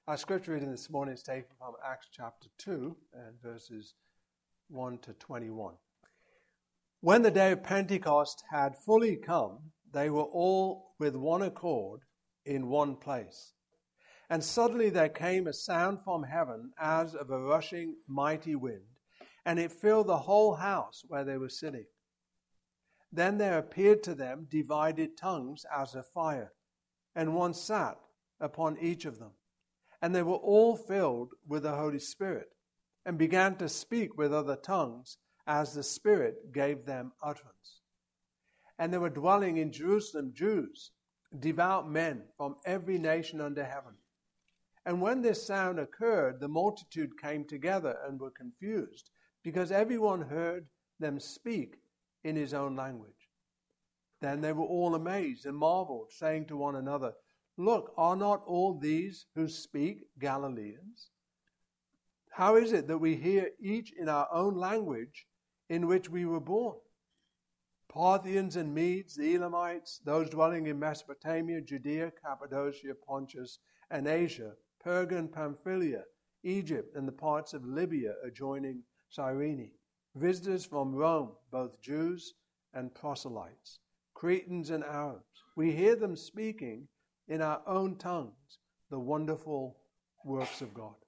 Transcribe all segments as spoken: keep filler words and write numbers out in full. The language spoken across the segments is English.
Our scripture reading this morning is taken from Acts chapter two and verses one to twenty-one. When the day of Pentecost had fully come, they were all with one accord in one place. And suddenly there came a sound from heaven as of a rushing mighty wind, and it filled the whole house where they were sitting. Then there appeared to them divided tongues as of fire, and one sat upon each of them. And they were all filled with the Holy Spirit, and began to speak with other tongues as the Spirit gave them utterance. And there were dwelling in Jerusalem Jews, devout men from every nation under heaven. And when this sound occurred, the multitude came together and were confused, because everyone heard them speak in his own language. Then they were all amazed and marveled, saying to one another, "Look, are not all these who speak Galileans? How is it that we hear each in our own language in which we were born? Parthians and Medes, the Elamites, those dwelling in Mesopotamia, Judea, Cappadocia, Pontus, and Asia, Perga and Pamphylia, Egypt, and the parts of Libya adjoining Cyrene, visitors from Rome, both Jews and proselytes, Cretans and Arabs. We hear them speaking in our own tongues the wonderful works of God."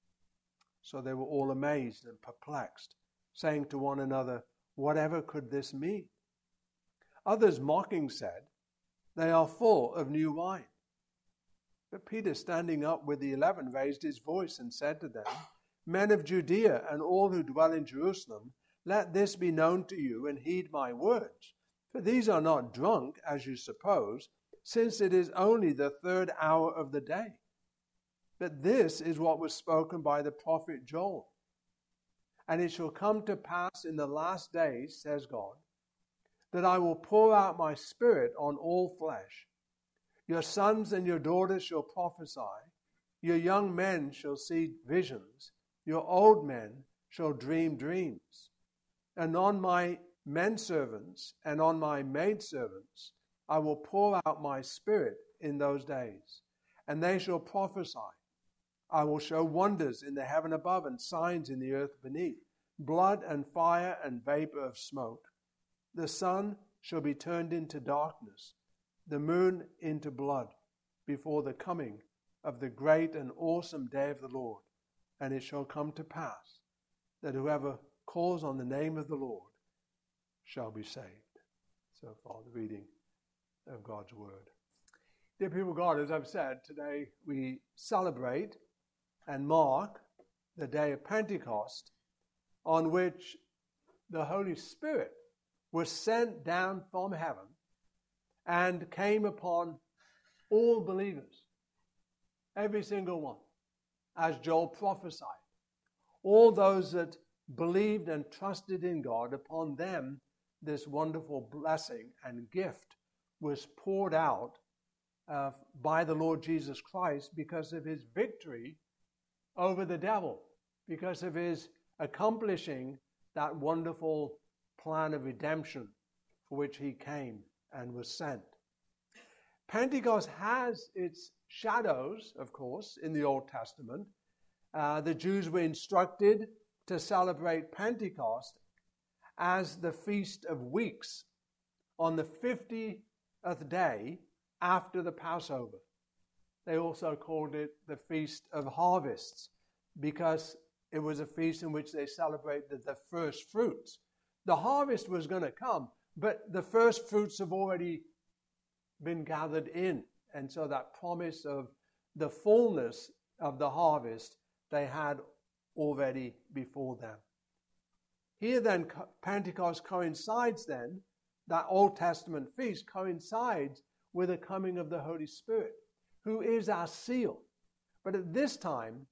So they were all amazed and perplexed, saying to one another, "Whatever could this mean?" Others mocking said, "They are full of new wine." But Peter, standing up with the eleven, raised his voice and said to them, "Men of Judea and all who dwell in Jerusalem, let this be known to you and heed my words. For these are not drunk, as you suppose, since it is only the third hour of the day. But this is what was spoken by the prophet Joel. And it shall come to pass in the last days, says God, that I will pour out my spirit on all flesh. Your sons and your daughters shall prophesy. Your young men shall see visions. Your old men shall dream dreams. And on my menservants and on my maidservants I will pour out my spirit in those days, and they shall prophesy. I will show wonders in the heaven above and signs in the earth beneath, blood and fire and vapor of smoke. The sun shall be turned into darkness, the moon into blood, before the coming of the great and awesome day of the Lord. And it shall come to pass that whoever calls on the name of the Lord shall be saved." So far, the reading of God's word. Dear people of God, as I've said, today we celebrate and mark the day of Pentecost, on which the Holy Spirit was sent down from heaven and came upon all believers, every single one, as Joel prophesied. All those that believed and trusted in God, upon them this wonderful blessing and gift was poured out uh, by the Lord Jesus Christ because of his victory over the devil, because of his accomplishing that wonderful plan of redemption for which he came and was sent. Pentecost has its shadows, of course, in the Old Testament. Uh, the Jews were instructed to celebrate Pentecost as the Feast of Weeks on the fiftieth day after the Passover. They also called it the Feast of Harvests because it was a feast in which they celebrated the first fruits. The harvest was going to come, but the first fruits have already been gathered in. And so that promise of the fullness of the harvest they had already before them. Here then, Pentecost coincides then, that Old Testament feast coincides with the coming of the Holy Spirit, who is our seal. But at this time,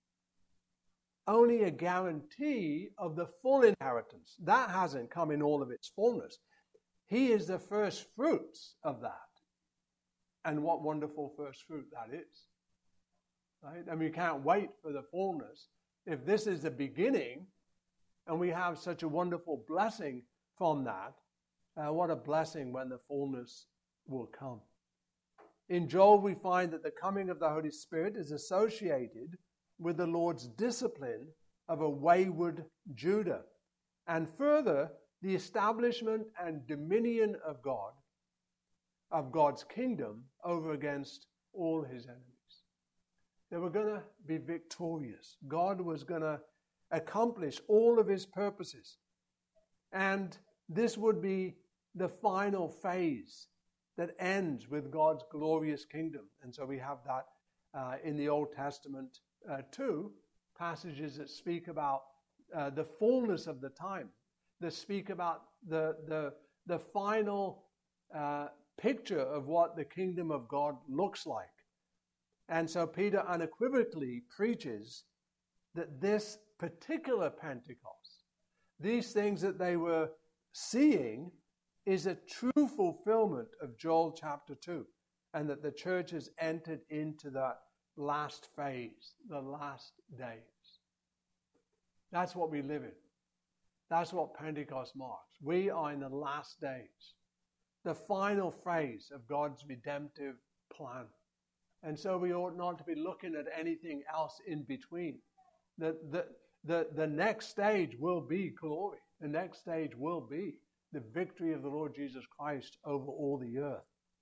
only a guarantee of the full inheritance. That hasn't come in all of its fullness. He is the first fruits of that. And what wonderful first fruit that is. Right? I mean, you can't wait for the fullness. If this is the beginning, and we have such a wonderful blessing from that, uh, what a blessing when the fullness will come. In Joel, we find that the coming of the Holy Spirit is associated with the Lord's discipline of a wayward Judah, and further, the establishment and dominion of God, of God's kingdom over against all his enemies. They were going to be victorious. God was going to accomplish all of his purposes. And this would be the final phase that ends with God's glorious kingdom. And so we have that uh, in the Old Testament uh, too, passages that speak about uh, the fullness of the time, that speak about the, the, the final uh, picture of what the kingdom of God looks like. And so Peter unequivocally preaches that this particular Pentecost, these things that they were seeing, is a true fulfillment of Joel chapter two, and that the church has entered into that last phase, the last days. That's what we live in. That's what Pentecost marks. We are in the last days, the final phase of God's redemptive plan. And so we ought not to be looking at anything else in between. The, the, the, the next stage will be glory. The next stage will be the victory of the Lord Jesus Christ over all the earth.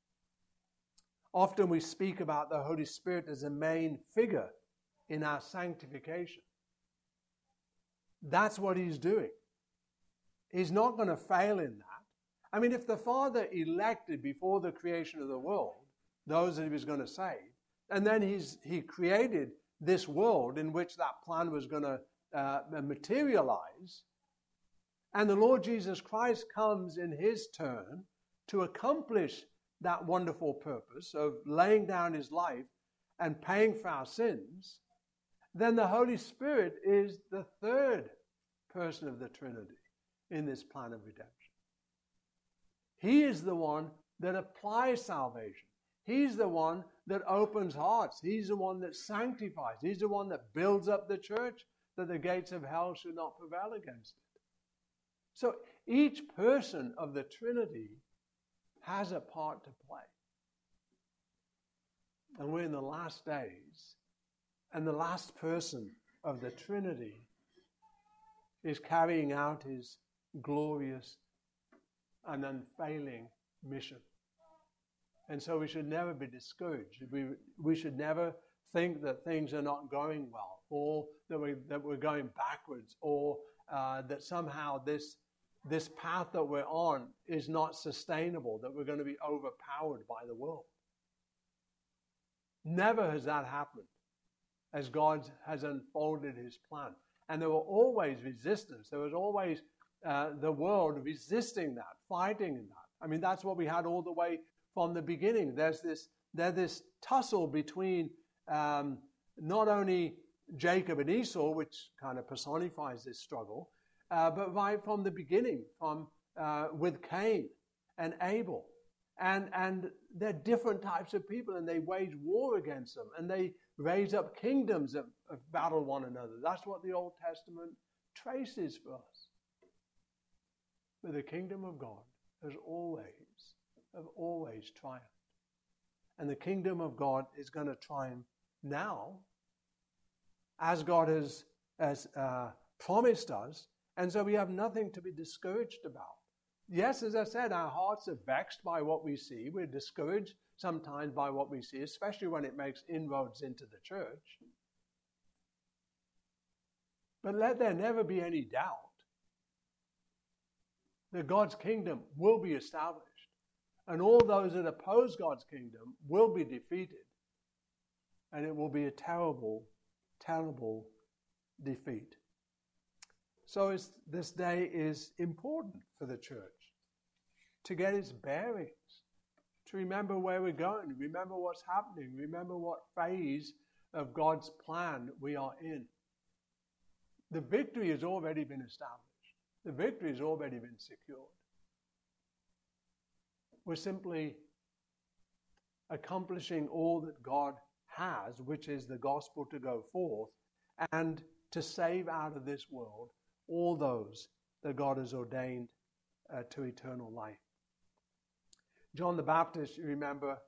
Often we speak about the Holy Spirit as a main figure in our sanctification. That's what he's doing. He's not going to fail in that. I mean, if the Father elected before the creation of the world those that he was going to save, and then he's, he created this world in which that plan was going to uh, materialize, and the Lord Jesus Christ comes in his turn to accomplish that wonderful purpose of laying down his life and paying for our sins, then the Holy Spirit is the third person of the Trinity in this plan of redemption. He is the one that applies salvation. He's the one that opens hearts. He's the one that sanctifies. He's the one that builds up the church, that the gates of hell should not prevail against it. So each person of the Trinity has a part to play. And we're in the last days, and the last person of the Trinity is carrying out his glorious and unfailing mission. And so we should never be discouraged. We, we should never think that things are not going well, or that, we, that we're going backwards, or uh, that somehow this, this path that we're on is not sustainable, that we're going to be overpowered by the world. Never has that happened as God has unfolded his plan. And there were always resistance. There was always uh, the world resisting that, fighting that. I mean, that's what we had all the way from the beginning. There's this, there's this tussle between um, not only Jacob and Esau, which kind of personifies this struggle, uh, but right from the beginning, from uh, with Cain and Abel. And, and they're different types of people, and they wage war against them, and they raise up kingdoms that, that battle one another. That's what the Old Testament traces for us. But the kingdom of God has always, have always triumphed. And the kingdom of God is going to triumph now, as God has, has uh, promised us. And so we have nothing to be discouraged about. Yes, as I said, our hearts are vexed by what we see. We're discouraged sometimes by what we see, especially when it makes inroads into the church. But let there never be any doubt that God's kingdom will be established, and all those that oppose God's kingdom will be defeated, and it will be a terrible, terrible defeat. So it's, this day is important for the church to get its bearings, to remember where we're going, remember what's happening, remember what phase of God's plan we are in. The victory has already been established. The victory has already been secured. We're simply accomplishing all that God has, which is the gospel to go forth and to save out of this world all those that God has ordained uh, to eternal life. John the Baptist, you remember,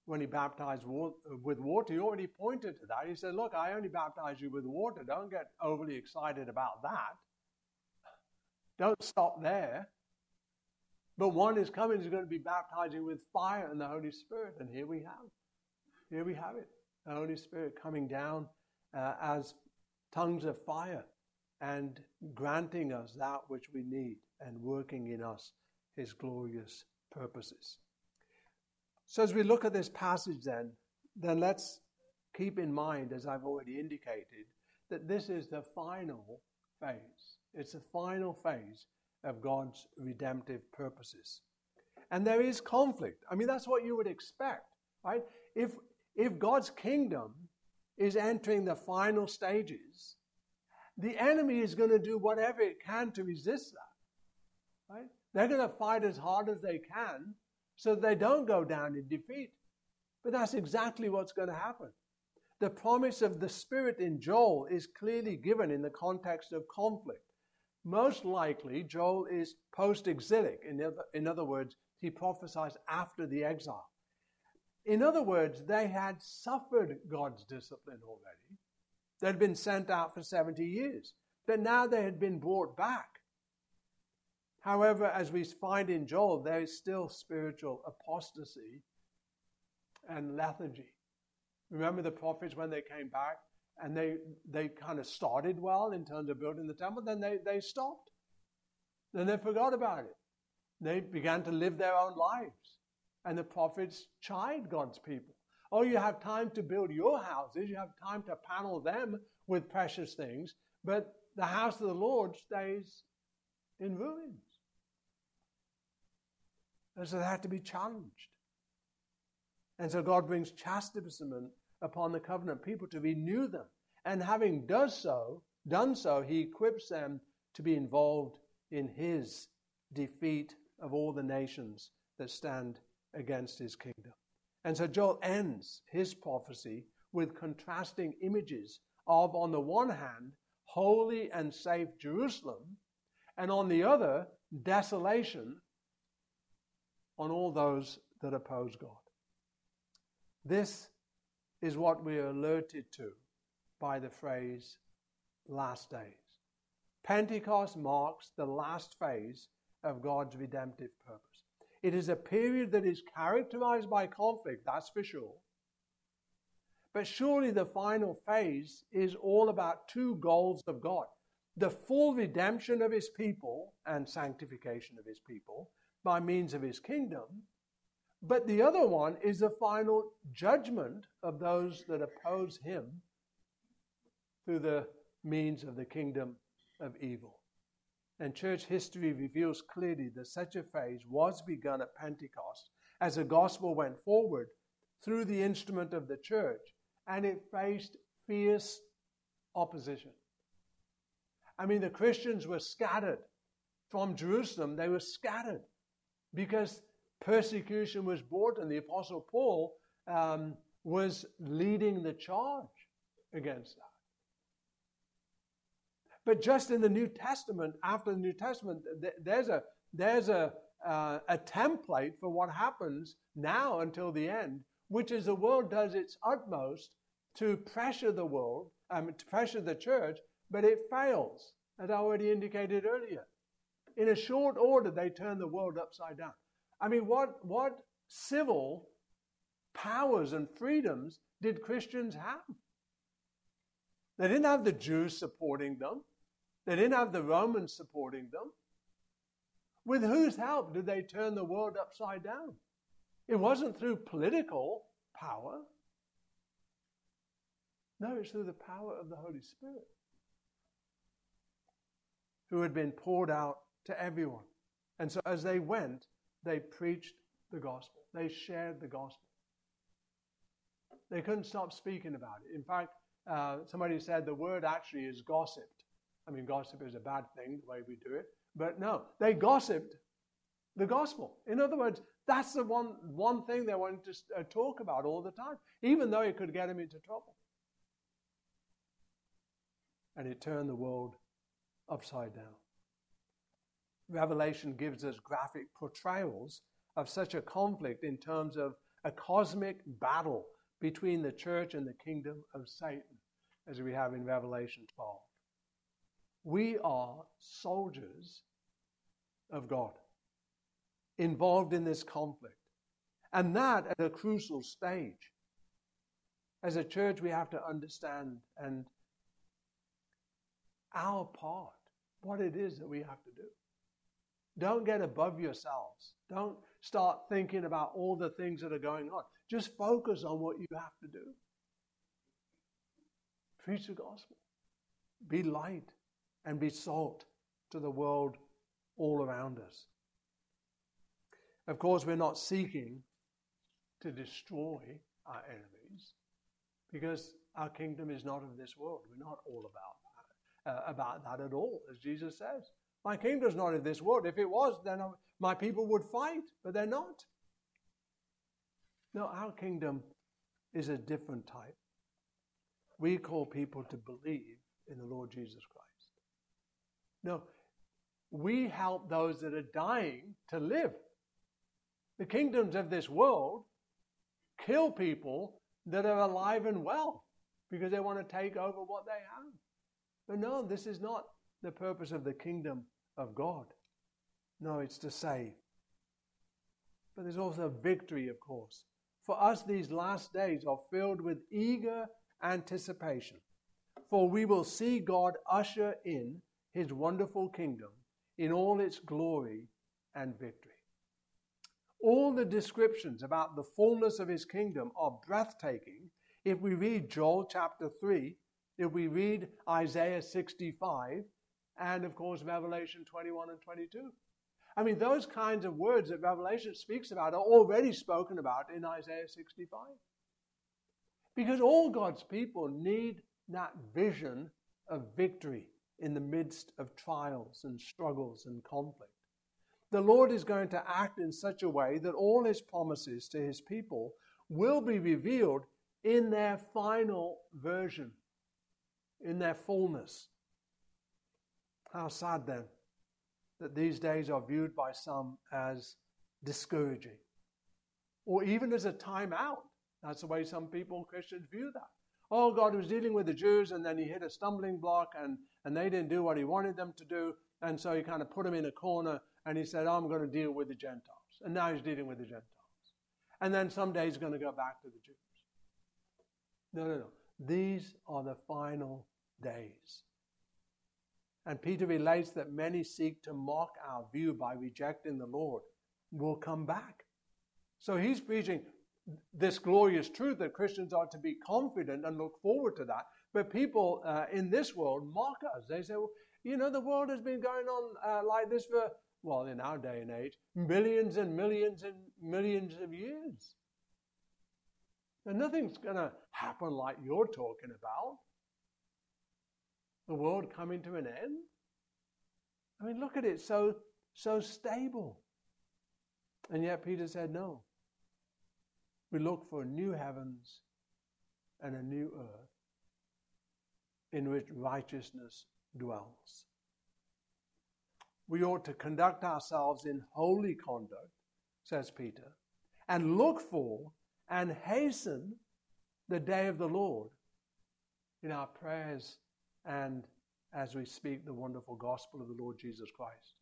when he baptized with water, he already pointed to that. He said, look, I only baptize you with water. Don't get overly excited about that. Don't stop there. But one is coming who's going to be baptizing with fire and the Holy Spirit. And here we have it. Here we have it. The Holy Spirit coming down uh, as tongues of fire and granting us that which we need and working in us his glorious purposes. So as we look at this passage then, then let's keep in mind, as I've already indicated, that this is the final phase. It's the final phase of God's redemptive purposes. And there is conflict. I mean, that's what you would expect, right? If, if God's kingdom is entering the final stages, the enemy is going to do whatever it can to resist that, right? They're going to fight as hard as they can so they don't go down in defeat. But that's exactly what's going to happen. The promise of the Spirit in Joel is clearly given in the context of conflict. Most likely, Joel is post-exilic. In other, in other words, he prophesies after the exile. In other words, they had suffered God's discipline already. They'd been sent out for seventy years. But now they had been brought back. However, as we find in Joel, there is still spiritual apostasy and lethargy. Remember the prophets when they came back and they, they kind of started well in terms of building the temple, then they, they stopped. Then they forgot about it. They began to live their own lives. And the prophets chide God's people. Oh, you have time to build your houses. You have time to panel them with precious things. But the house of the Lord stays in ruins. And so they have to be challenged. And so God brings chastisement upon the covenant people to renew them. And having does so, done so, he equips them to be involved in his defeat of all the nations that stand against his kingdom. And so Joel ends his prophecy with contrasting images of, on the one hand, holy and safe Jerusalem, and on the other, desolation on all those that oppose God. This is what we are alerted to by the phrase last days. Pentecost marks the last phase of God's redemptive purpose. It is a period that is characterized by conflict, that's for sure. But surely the final phase is all about two goals of God. The full redemption of his people and sanctification of his people by means of his kingdom. But the other one is the final judgment of those that oppose him through the means of the kingdom of evil. And church history reveals clearly that such a phase was begun at Pentecost as the gospel went forward through the instrument of the church, and it faced fierce opposition. I mean, the Christians were scattered from Jerusalem. They were scattered because persecution was brought, and the Apostle Paul um, was leading the charge against that. But just in the New Testament, after the New Testament, th- there's a there's a uh, a template for what happens now until the end, which is the world does its utmost to pressure the world, um, to pressure the church, but it fails, as I already indicated earlier. In a short order, they turn the world upside down. I mean, what what civil powers and freedoms did Christians have? They didn't have the Jews supporting them. They didn't have the Romans supporting them. With whose help did they turn the world upside down? It wasn't through political power. No, it's through the power of the Holy Spirit, who had been poured out to everyone. And so as they went, they preached the gospel. They shared the gospel. They couldn't stop speaking about it. In fact, uh, somebody said the word actually is gossiped. I mean, gossip is a bad thing, the way we do it. But no, they gossiped the gospel. In other words, that's the one, one thing they wanted to uh, talk about all the time, even though it could get them into trouble. And it turned the world upside down. Revelation gives us graphic portrayals of such a conflict in terms of a cosmic battle between the church and the kingdom of Satan, as we have in Revelation twelve. We are soldiers of God, involved in this conflict. And that at a crucial stage. As a church, we have to understand and our part, what it is that we have to do. Don't get above yourselves. Don't start thinking about all the things that are going on. Just focus on what you have to do. Preach the gospel. Be light and be salt to the world all around us. Of course, we're not seeking to destroy our enemies because our kingdom is not of this world. We're not all about that, uh, about that at all, as Jesus says. My kingdom is not of this world. If it was, then my people would fight, but they're not. No, our kingdom is a different type. We call people to believe in the Lord Jesus Christ. No, we help those that are dying to live. The kingdoms of this world kill people that are alive and well because they want to take over what they have. But no, this is not the purpose of the kingdom of God. No, it's to save. But there's also victory, of course. For us, these last days are filled with eager anticipation. For we will see God usher in his wonderful kingdom in all its glory and victory. All the descriptions about the fullness of his kingdom are breathtaking if we read Joel chapter three, if we read Isaiah sixty-five, and of course Revelation twenty-one and twenty-two. I mean, those kinds of words that Revelation speaks about are already spoken about in Isaiah sixty-five. Because all God's people need that vision of victory in the midst of trials and struggles and conflict. The Lord is going to act in such a way that all his promises to his people will be revealed in their final version, in their fullness. How sad then that these days are viewed by some as discouraging, or even as a time out. That's the way some people, Christians, view that. Oh, God was dealing with the Jews and then he hit a stumbling block and, and they didn't do what he wanted them to do, and so he kind of put them in a corner and he said, I'm going to deal with the Gentiles. And now he's dealing with the Gentiles. And then someday he's going to go back to the Jews. No, no, no. These are the final days. And Peter relates that many seek to mock our view by rejecting the Lord will come back. So he's preaching this glorious truth that Christians are to be confident and look forward to that. But people uh, in this world mock us. They say, well, you know, the world has been going on uh, like this for, well, in our day and age, millions and millions and millions of years. And nothing's going to happen like you're talking about. The world coming to an end. I mean, look at it, so, so stable. And yet Peter said, no. We look for new heavens and a new earth in which righteousness dwells. We ought to conduct ourselves in holy conduct, says Peter, and look for and hasten the day of the Lord in our prayers and as we speak the wonderful gospel of the Lord Jesus Christ.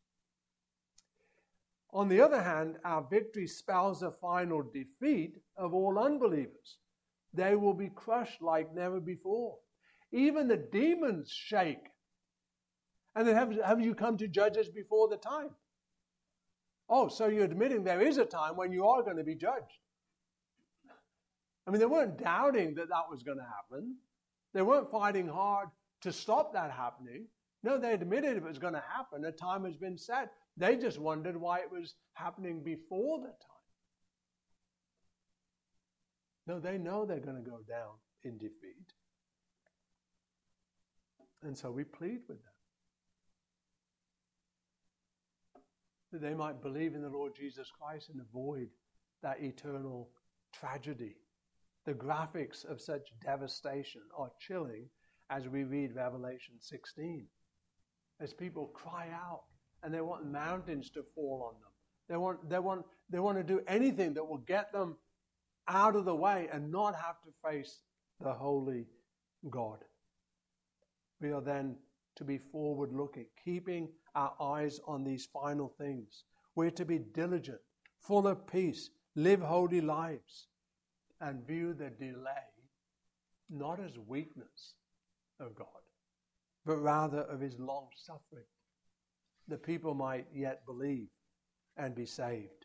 On the other hand, our victory spells a final defeat of all unbelievers. They will be crushed like never before. Even the demons shake. And then have, have you come to judge us before the time? Oh, so you're admitting there is a time when you are going to be judged. I mean, they weren't doubting that that was going to happen. They weren't fighting hard to stop that happening. No, they admitted it was going to happen. A time has been set. They just wondered why it was happening before the time. No, they know they're going to go down in defeat. And so we plead with them, that they might believe in the Lord Jesus Christ and avoid that eternal tragedy. The graphics of such devastation are chilling as we read Revelation sixteen. As people cry out and they want mountains to fall on them. They want, they want, they want to do anything that will get them out of the way and not have to face the holy God. We are then to be forward-looking, keeping our eyes on these final things. We're to be diligent, full of peace, live holy lives, and view the delay not as weakness of God, but rather of his long suffering, that people might yet believe and be saved.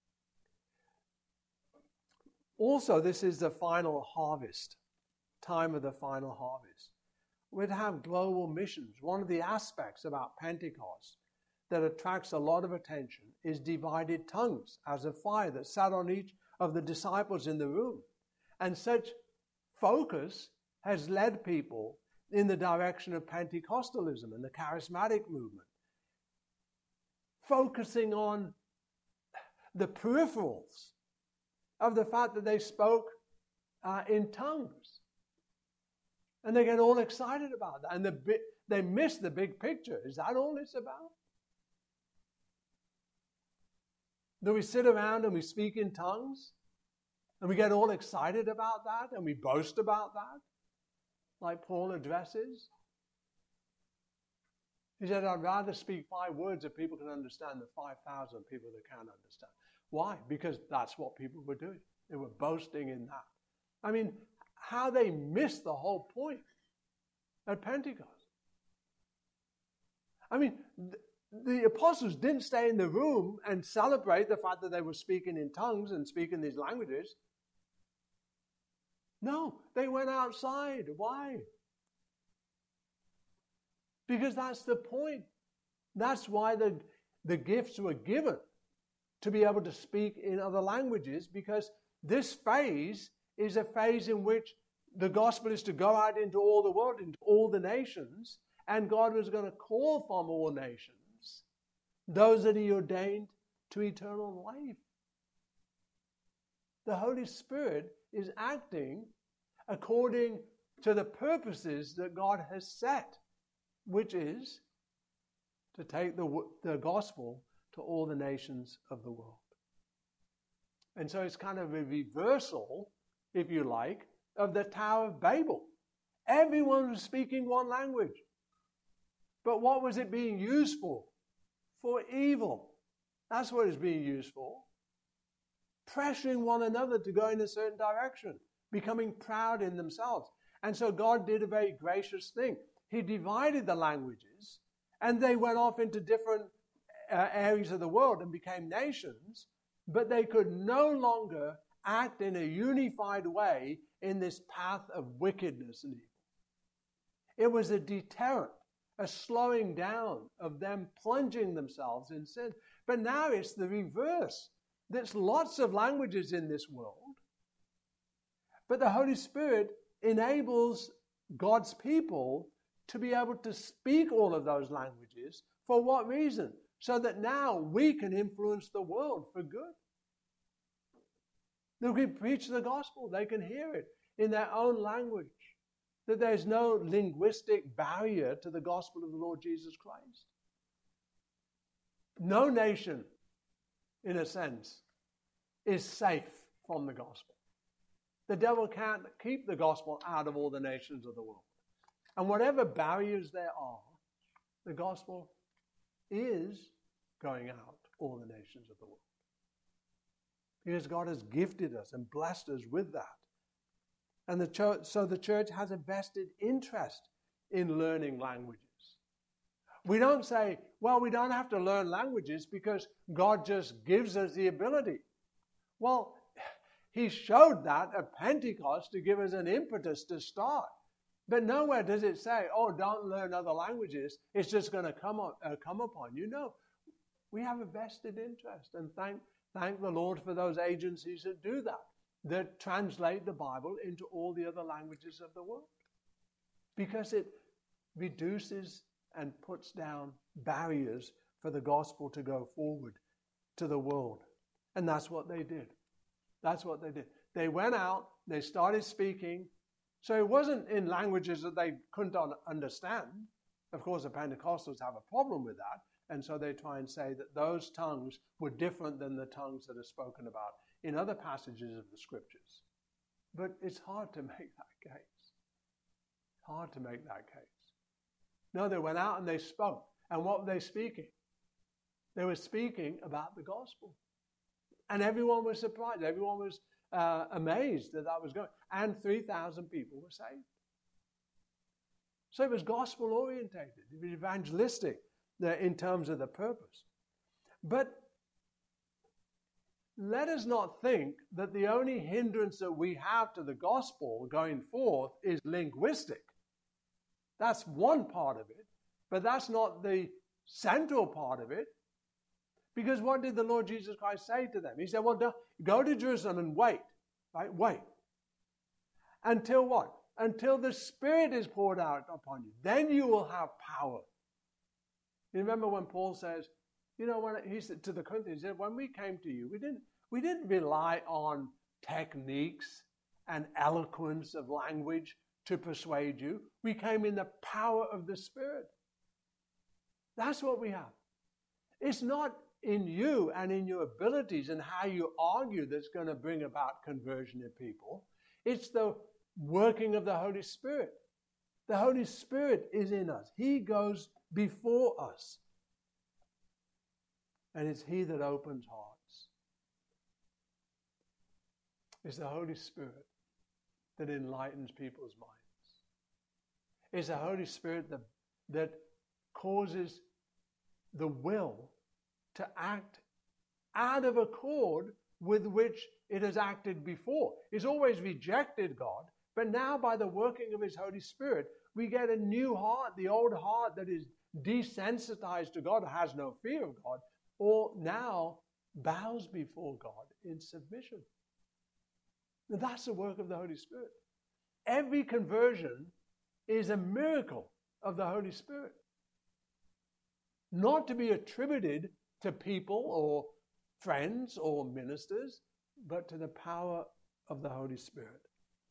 Also, this is the final harvest, time of the final harvest. We're to have global missions. One of the aspects about Pentecost that attracts a lot of attention is divided tongues as a fire that sat on each of the disciples in the room. And such focus has led people in the direction of Pentecostalism and the charismatic movement, focusing on the peripherals of the fact that they spoke uh, in tongues. And they get all excited about that. And the bi- they miss the big picture. Is that all it's about? Do we sit around and we speak in tongues? And we get all excited about that? And we boast about that? Like Paul addresses? He said, I'd rather speak five words that people can understand than five thousand people that can't understand. Why? Because that's what people were doing. They were boasting in that. I mean, how they missed the whole point at Pentecost. I mean, th- the apostles didn't stay in the room and celebrate the fact that they were speaking in tongues and speaking these languages. No, they went outside. Why? Because that's the point. That's why the, the gifts were given, to be able to speak in other languages, because this phase is a phase in which the gospel is to go out into all the world, into all the nations, and God was going to call from all nations those that he ordained to eternal life. The Holy Spirit is acting according to the purposes that God has set, which is to take the, the gospel to all the nations of the world. And so it's kind of a reversal, if you like, of the Tower of Babel. Everyone was speaking one language. But what was it being used for? For evil. That's what it's being used for. Pressuring one another to go in a certain direction, becoming proud in themselves. And so God did a very gracious thing. He divided the languages, and they went off into different uh, areas of the world and became nations, but they could no longer act in a unified way in this path of wickedness and evil. It was a deterrent, a slowing down of them plunging themselves in sin. But now it's the reverse. There's lots of languages in this world, but the Holy Spirit enables God's people to be able to speak all of those languages. For what reason? So that now we can influence the world for good. That we preach the gospel, they can hear it in their own language. That there's no linguistic barrier to the gospel of the Lord Jesus Christ. No nation, in a sense, is safe from the gospel. The devil can't keep the gospel out of all the nations of the world. And whatever barriers there are, the gospel is going out all the nations of the world. Because God has gifted us and blessed us with that. And the church, so the church has a vested interest in learning languages. We don't say, well, we don't have to learn languages because God just gives us the ability. Well, he showed that at Pentecost to give us an impetus to start. But nowhere does it say, oh, don't learn other languages. It's just going to come, up, uh, come upon you. No, we have a vested interest. And thank, thank the Lord for those agencies that do that, that translate the Bible into all the other languages of the world. Because it reduces and puts down barriers for the gospel to go forward to the world. And that's what they did. That's what they did. They went out, they started speaking. So it wasn't in languages that they couldn't understand. Of course, the Pentecostals have a problem with that. And so they try and say that those tongues were different than the tongues that are spoken about in other passages of the scriptures. But it's hard to make that case. Hard to make that case. No, they went out and they spoke. And what were they speaking? They were speaking about the gospel. And everyone was surprised. Everyone was uh, amazed that that was going. And three thousand people were saved. So it was gospel orientated. It was evangelistic in terms of the purpose. But let us not think that the only hindrance that we have to the gospel going forth is linguistic. That's one part of it, but that's not the central part of it. Because what did the Lord Jesus Christ say to them? He said, well, go to Jerusalem and wait. Right? Wait. Until what? Until the Spirit is poured out upon you. Then you will have power. You remember when Paul says, you know, when he said to the Corinthians, he said, when we came to you, we didn't, we didn't rely on techniques and eloquence of language to persuade you. We came in the power of the Spirit. That's what we have. It's not in you and in your abilities and how you argue that's going to bring about conversion in people. It's the working of the Holy Spirit. The Holy Spirit is in us. He goes before us. And it's He that opens hearts. It's the Holy Spirit that enlightens people's minds. It's the Holy Spirit that, that causes the will to act out of accord with which it has acted before. It's always rejected God, but now by the working of His Holy Spirit, we get a new heart. The old heart that is desensitized to God, has no fear of God, or now bows before God in submission. Now, that's the work of the Holy Spirit. Every conversion is a miracle of the Holy Spirit. Not to be attributed to people or friends or ministers, but to the power of the Holy Spirit.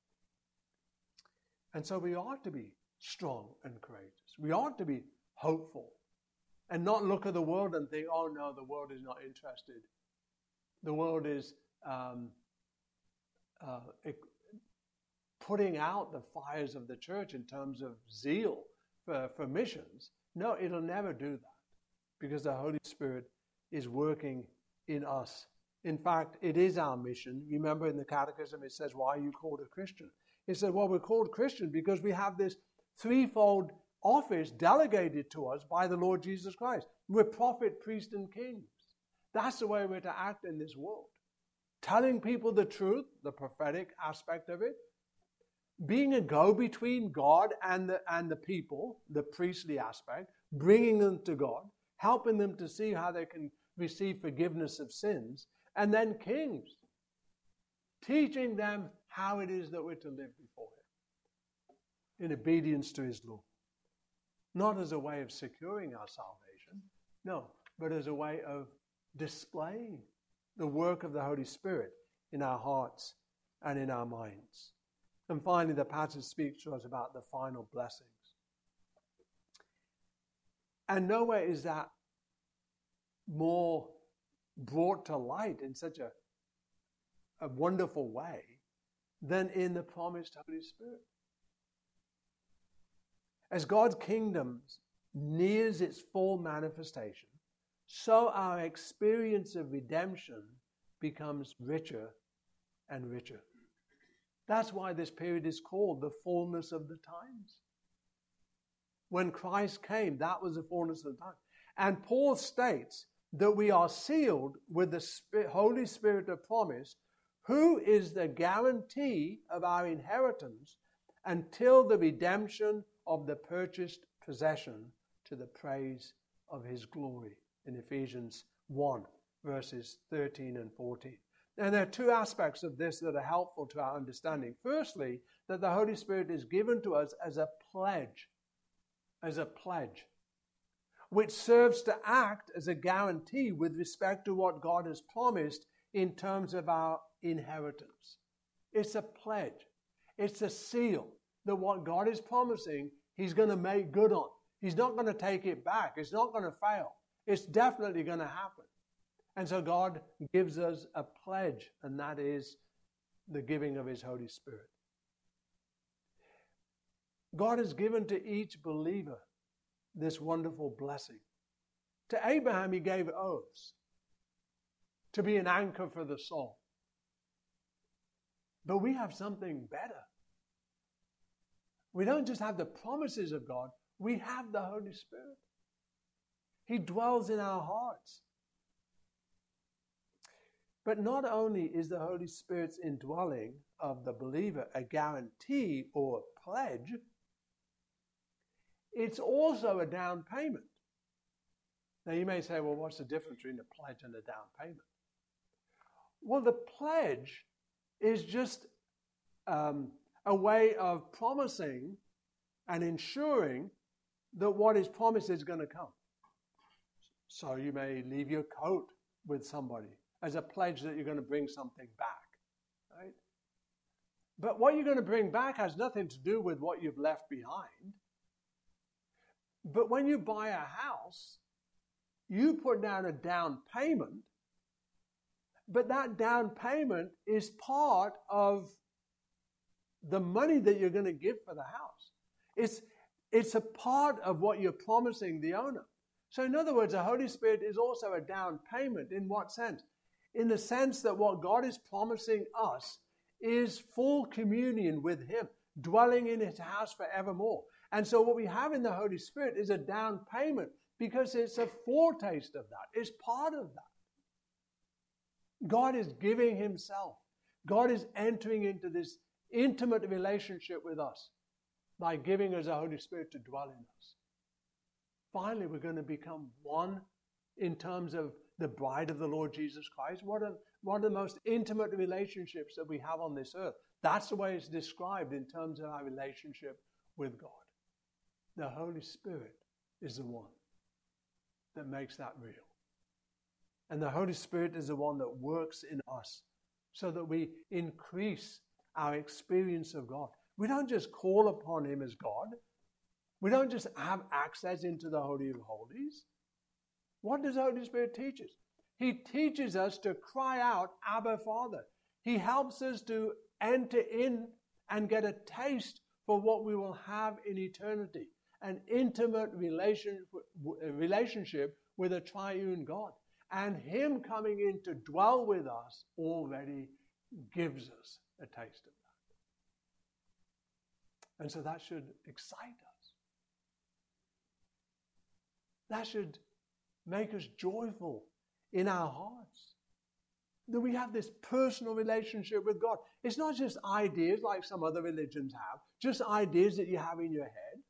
And so we ought to be strong and courageous. We ought to be hopeful and not look at the world and think, oh no, the world is not interested. The world is um, uh, putting out the fires of the church in terms of zeal for, for missions. No, it'll never do that because the Holy Spirit is working in us. In fact, it is our mission. Remember in the Catechism it says, why are you called a Christian? It said, well, we're called Christian because we have this threefold office delegated to us by the Lord Jesus Christ. We're prophet, priest, and kings. That's the way we're to act in this world. Telling people the truth, the prophetic aspect of it. Being a go-between God and the, and the people, the priestly aspect. Bringing them to God. Helping them to see how they can receive forgiveness of sins. And then kings. Teaching them how it is that we're to live before Him. In obedience to His law. Not as a way of securing our salvation. No, but as a way of displaying the work of the Holy Spirit in our hearts and in our minds. And finally, the passage speaks to us about the final blessings. And nowhere is that more brought to light in such a, a wonderful way than in the promised Holy Spirit. As God's kingdom nears its full manifestation, so our experience of redemption becomes richer and richer. That's why this period is called the fullness of the times. When Christ came, that was the fullness of the time. And Paul states that we are sealed with the Holy Spirit of promise, who is the guarantee of our inheritance until the redemption of the purchased possession to the praise of His glory. In Ephesians one, verses thirteen and fourteen. And there are two aspects of this that are helpful to our understanding. Firstly, that the Holy Spirit is given to us as a pledge, as a pledge, which serves to act as a guarantee with respect to what God has promised in terms of our inheritance. It's a pledge. It's a seal that what God is promising, He's going to make good on. He's not going to take it back. It's not going to fail. It's definitely going to happen. And so God gives us a pledge, and that is the giving of his Holy Spirit. God has given to each believer this wonderful blessing. To Abraham, he gave oaths to be an anchor for the soul. But we have something better. We don't just have the promises of God, we have the Holy Spirit. He dwells in our hearts. But not only is the Holy Spirit's indwelling of the believer a guarantee or a pledge, it's also a down payment. Now you may say, well, what's the difference between a pledge and a down payment? Well, the pledge is just um, a way of promising and ensuring that what is promised is going to come. So you may leave your coat with somebody as a pledge that you're going to bring something back, right? But what you're going to bring back has nothing to do with what you've left behind. But when you buy a house, you put down a down payment, but that down payment is part of the money that you're going to give for the house. It's, it's a part of what you're promising the owner. So in other words, the Holy Spirit is also a down payment. In what sense? In the sense that what God is promising us is full communion with him, dwelling in his house forevermore. And so what we have in the Holy Spirit is a down payment because it's a foretaste of that. It's part of that. God is giving himself. God is entering into this intimate relationship with us by giving us the Holy Spirit to dwell in us. Finally, we're going to become one in terms of the bride of the Lord Jesus Christ. What are, one of the most intimate relationships that we have on this earth. That's the way it's described in terms of our relationship with God. The Holy Spirit is the one that makes that real. And the Holy Spirit is the one that works in us so that we increase our experience of God. We don't just call upon him as God. We don't just have access into the Holy of Holies. What does the Holy Spirit teach us? He teaches us to cry out, Abba, Father. He helps us to enter in and get a taste for what we will have in eternity. An intimate relation, relationship with a triune God. And him coming in to dwell with us already gives us a taste of that. And so that should excite us. That should make us joyful in our hearts. That we have this personal relationship with God. It's not just ideas like some other religions have, just ideas that you have in your head.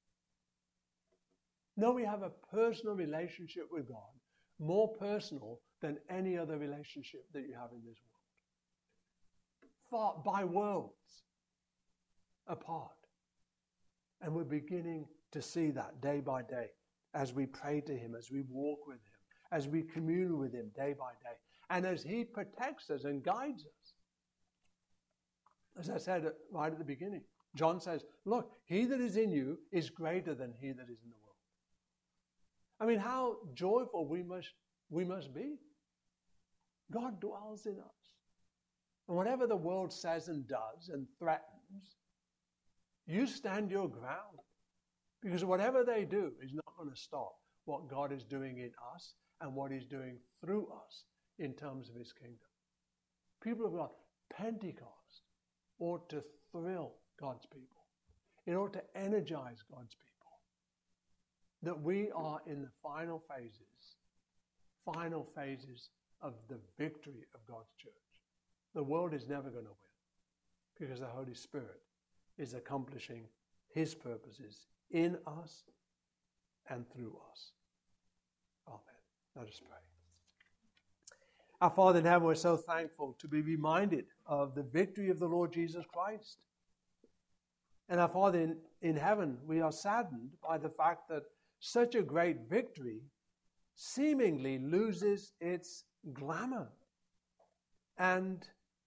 No, we have a personal relationship with God, more personal than any other relationship that you have in this world. Far, by worlds apart. And we're beginning to see that day by day as we pray to him, as we walk with him, as we commune with him day by day, and as he protects us and guides us. As I said right at the beginning, John says, look, he that is in you is greater than he that is in the world. I mean, how joyful we must, we must be. God dwells in us. And whatever the world says and does and threatens, you stand your ground. Because whatever they do is not going to stop what God is doing in us and what he's doing through us in terms of his kingdom. People of God, Pentecost ought to thrill God's people. It ought to energize God's people. That we are in the final phases, final phases of the victory of God's church. The world is never going to win because the Holy Spirit is accomplishing his purposes in us and through us. Amen. Let us pray. Our Father in heaven, we're so thankful to be reminded of the victory of the Lord Jesus Christ. And our Father in, in heaven, we are saddened by the fact that such a great victory seemingly loses its glamour and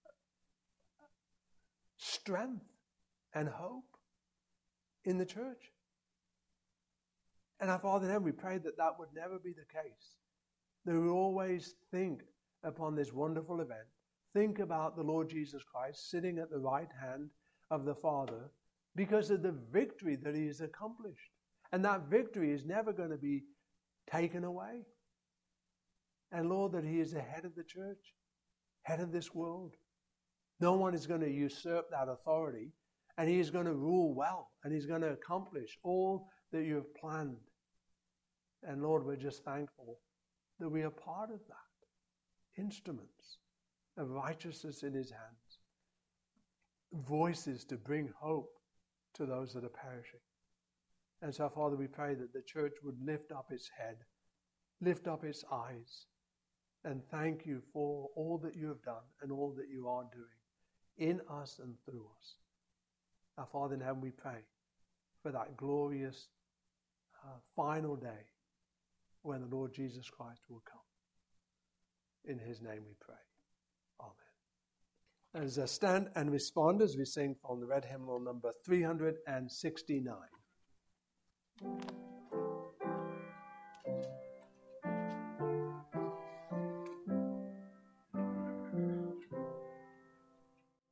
strength and hope in the church. And our Father in heaven, we pray that that would never be the case. that we always think upon this wonderful event, think about the Lord Jesus Christ sitting at the right hand of the Father because of the victory that he has accomplished. And that victory is never going to be taken away. And Lord, that he is the head of the church, head of this world. No one is going to usurp that authority, and he is going to rule well, and he's going to accomplish all that you have planned. And Lord, we're just thankful that we are part of that. Instruments of righteousness in his hands. Voices to bring hope to those that are perishing. And so, Father, we pray that the church would lift up its head, lift up its eyes, and thank you for all that you have done and all that you are doing in us and through us. Our Father in heaven, we pray for that glorious uh, final day when the Lord Jesus Christ will come. In his name we pray. Amen. As I stand and respond as we sing from the red hymnal number three hundred sixty-nine.